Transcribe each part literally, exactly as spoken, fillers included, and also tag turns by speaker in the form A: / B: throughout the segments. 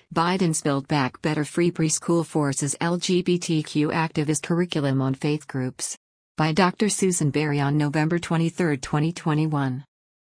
A: Biden's Build Back Better Free Preschool Forces L G B T Q Activist Curriculum on Faith Groups. By Doctor Susan Berry on November twenty-third, twenty twenty-one.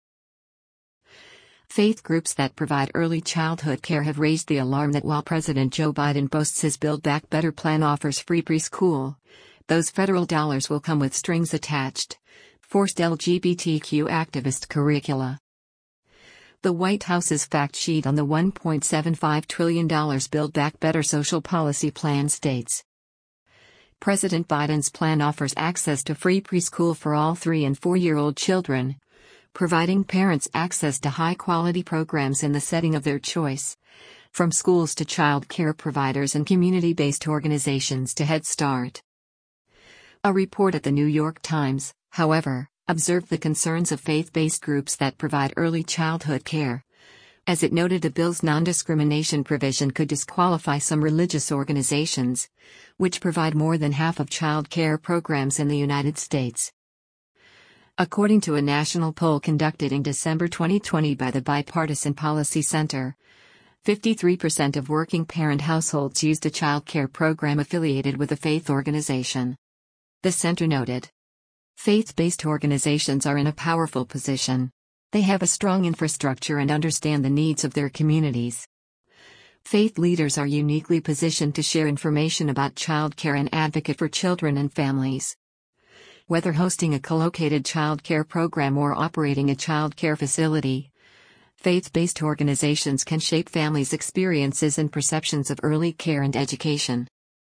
A: Faith groups that provide early childhood care have raised the alarm that while President Joe Biden boasts his Build Back Better plan offers free preschool, those federal dollars will come with strings attached: forced L G B T Q activist curricula. The White House's fact sheet on the one point seven five trillion dollars Build Back Better social policy plan states, President Biden's plan offers access to free preschool for all three and four-year-old children, providing parents access to high-quality programs in the setting of their choice, from schools to child care providers and community-based organizations to Head Start. A report at the New York Times, however, observed the concerns of faith-based groups that provide early childhood care. As it noted, the bill's non-discrimination provision could disqualify some religious organizations, which provide more than half of child care programs in the United States. According to a national poll conducted in December twenty twenty by the Bipartisan Policy Center, fifty-three percent of working parent households used a child care program affiliated with a faith organization. The center noted, faith-based organizations are in a powerful position. They have a strong infrastructure and understand the needs of their communities. Faith leaders are uniquely positioned to share information about child care and advocate for children and families. Whether hosting a co-located child care program or operating a child care facility, faith-based organizations can shape families' experiences and perceptions of early care and education.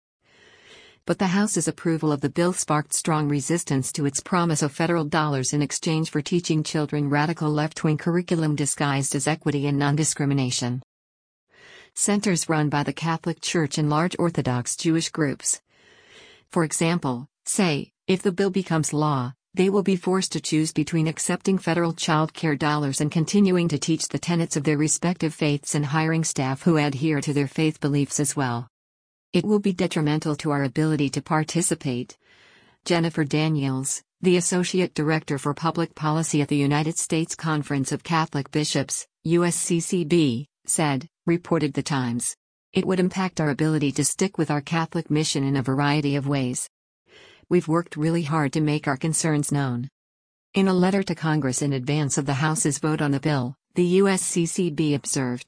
A: But the House's approval of the bill sparked strong resistance to its promise of federal dollars in exchange for teaching children radical left-wing curriculum disguised as equity and non-discrimination. Centers run by the Catholic Church and large Orthodox Jewish groups, for example, say, if the bill becomes law, they will be forced to choose between accepting federal child care dollars and continuing to teach the tenets of their respective faiths and hiring staff who adhere to their faith beliefs as well. It will be detrimental to our ability to participate. Jennifer Daniels, the Associate Director for Public Policy at the United States Conference of Catholic Bishops, U S C C B, said, reported The Times. It would impact our ability to stick with our Catholic mission in a variety of ways. We've worked really hard to make our concerns known. In a letter to Congress in advance of the House's vote on the bill, the U S C C B observed,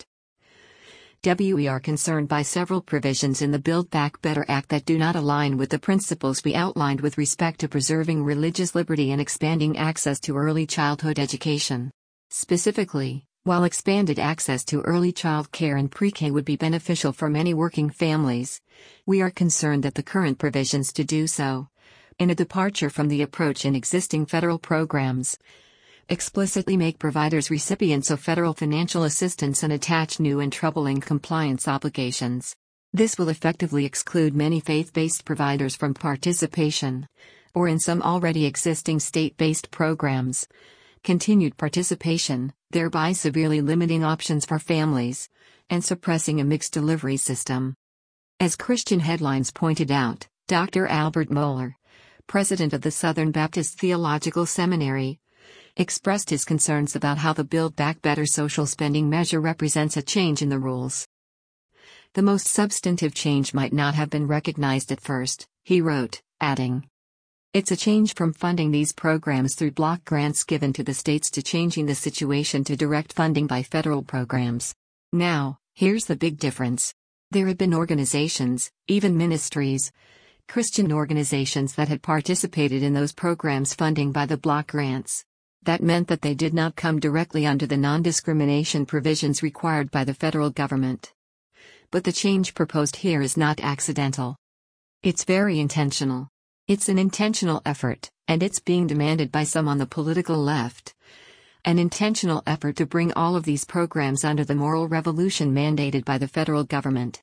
A: We are concerned by several provisions in the Build Back Better Act that do not align with the principles we outlined with respect to preserving religious liberty and expanding access to early childhood education. Specifically, while expanded access to early child care and pre-K would be beneficial for many working families, we are concerned that the current provisions to do so, in a departure from the approach in existing federal programs, explicitly make providers recipients of federal financial assistance and attach new and troubling compliance obligations. This will effectively exclude many faith-based providers from participation, or in some already existing state-based programs, continued participation, thereby severely limiting options for families, and suppressing a mixed delivery system. As Christian Headlines pointed out, Doctor Albert Mohler, president of the Southern Baptist Theological Seminary, expressed his concerns about how the Build Back Better social spending measure represents a change in the rules. The most substantive change might not have been recognized at first, he wrote, adding, it's a change from funding these programs through block grants given to the states to changing the situation to direct funding by federal programs. Now, here's the big difference. There have been organizations, even ministries, Christian organizations that had participated in those programs funding by the block grants. That meant that they did not come directly under the non-discrimination provisions required by the federal government. But the change proposed here is not accidental. It's very intentional. It's an intentional effort, and it's being demanded by some on the political left. An intentional effort to bring all of these programs under the moral revolution mandated by the federal government.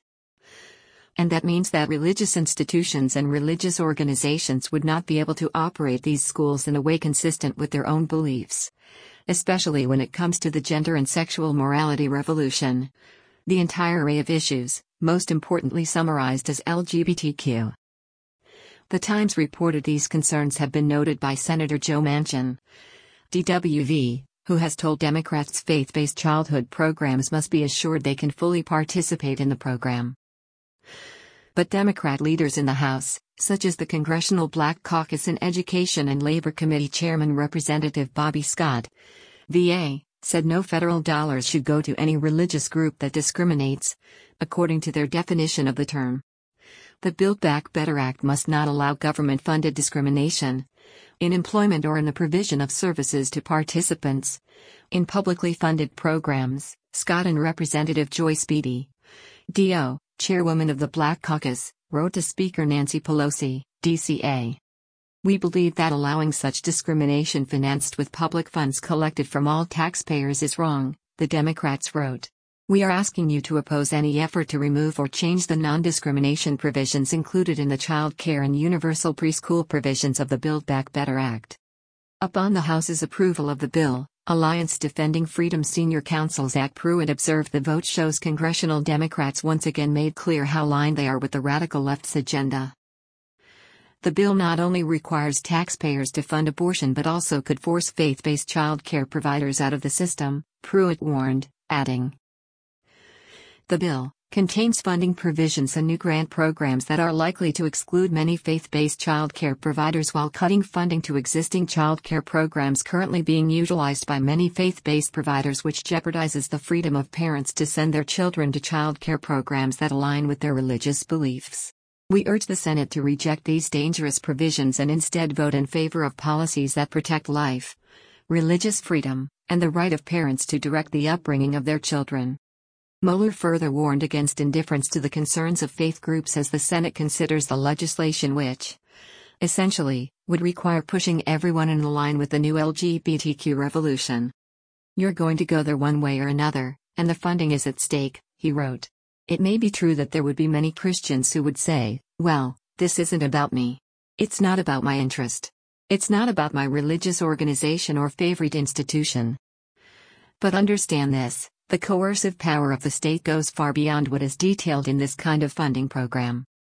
A: And that means that religious institutions and religious organizations would not be able to operate these schools in a way consistent with their own beliefs, especially when it comes to the gender and sexual morality revolution, the entire array of issues, most importantly summarized as L G B T Q. The Times reported these concerns have been noted by Senator Joe Manchin, D W V, who has told Democrats faith-based childhood programs must be assured they can fully participate in the program. But Democrat leaders in the House, such as the Congressional Black Caucus in Education and Labor Committee Chairman Representative Bobby Scott, V A, said no federal dollars should go to any religious group that discriminates, according to their definition of the term. The Build Back Better Act must not allow government-funded discrimination in employment or in the provision of services to participants in publicly funded programs, Scott and Representative Joyce Beatty, D O, chairwoman of the Black Caucus, wrote to Speaker Nancy Pelosi, D C A. We believe that allowing such discrimination financed with public funds collected from all taxpayers is wrong, the Democrats wrote. We are asking you to oppose any effort to remove or change the non-discrimination provisions included in the child care and universal preschool provisions of the Build Back Better Act. Upon the House's approval of the bill, Alliance Defending Freedom Senior Counsel Zach Pruitt observed the vote shows congressional Democrats once again made clear how aligned they are with the radical left's agenda. The bill not only requires taxpayers to fund abortion but also could force faith-based child care providers out of the system, Pruitt warned, adding, the bill contains funding provisions and new grant programs that are likely to exclude many faith-based child care providers while cutting funding to existing child care programs currently being utilized by many faith-based providers, which jeopardizes the freedom of parents to send their children to child care programs that align with their religious beliefs. We urge the Senate to reject these dangerous provisions and instead vote in favor of policies that protect life, religious freedom, and the right of parents to direct the upbringing of their children. Mueller further warned against indifference to the concerns of faith groups as the Senate considers the legislation which, essentially, would require pushing everyone in line with the new L G B T Q revolution. You're going to go there one way or another, and the funding is at stake, he wrote. It may be true that there would be many Christians who would say, well, this isn't about me. It's not about my interest. It's not about my religious organization or favorite institution. But understand this. The coercive power of the state goes far beyond what is detailed in this kind of funding program.